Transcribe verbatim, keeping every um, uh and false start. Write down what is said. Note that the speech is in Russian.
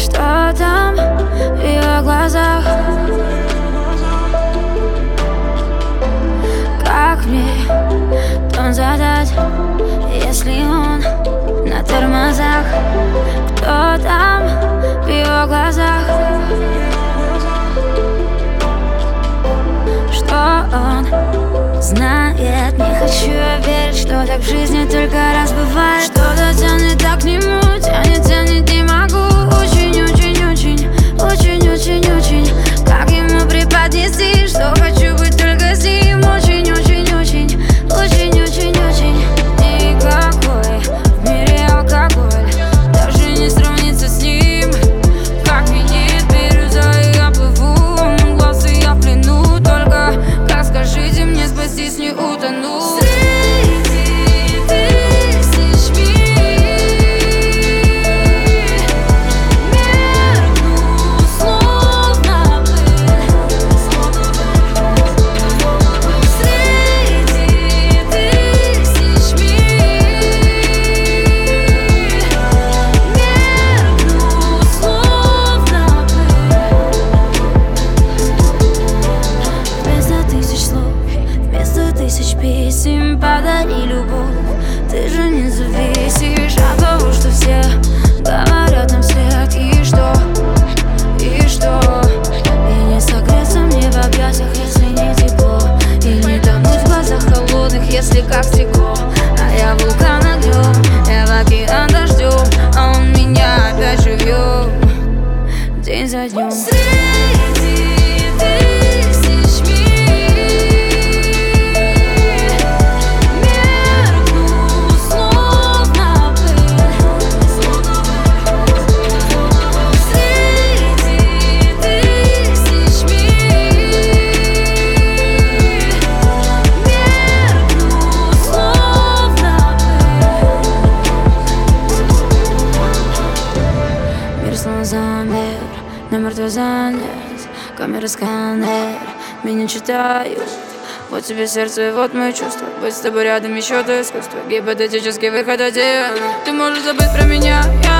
Что там в ее глазах? Как мне тон задать, если он на тормозах? Кто там в ее глазах? Что он знает? Не хочу я верить, что так в жизни только раз бывает. Что-то тянет так к нему, тянет, тянет, не могу. Очень-очень-очень, очень-очень-очень. Как ему преподнести, что хочу быть только с ним. Очень-очень-очень, очень-очень-очень. Никакой в мире алкоголь даже не сравнится с ним. Как минет бирюза, и я плыву, он глаз, и я в плену. Только как скажите мне, спастись не утону. Тысяч писем, подари любовь. Ты же не зависишь от того, что все говорят нам вслед. И что, и что? И не согреться мне в объятиях, если не тепло. И не тонуть в глазах холодных, если как стекло. А я вулкан огнем, я в океан дождем, а он меня опять живет день за днем. Замер, на мертвый занят, камера сканер, меня читают. Вот тебе сердце, и вот мои чувства. Быть с тобой рядом еще то искусство. Гипотетический выход один. Ты можешь забыть про меня.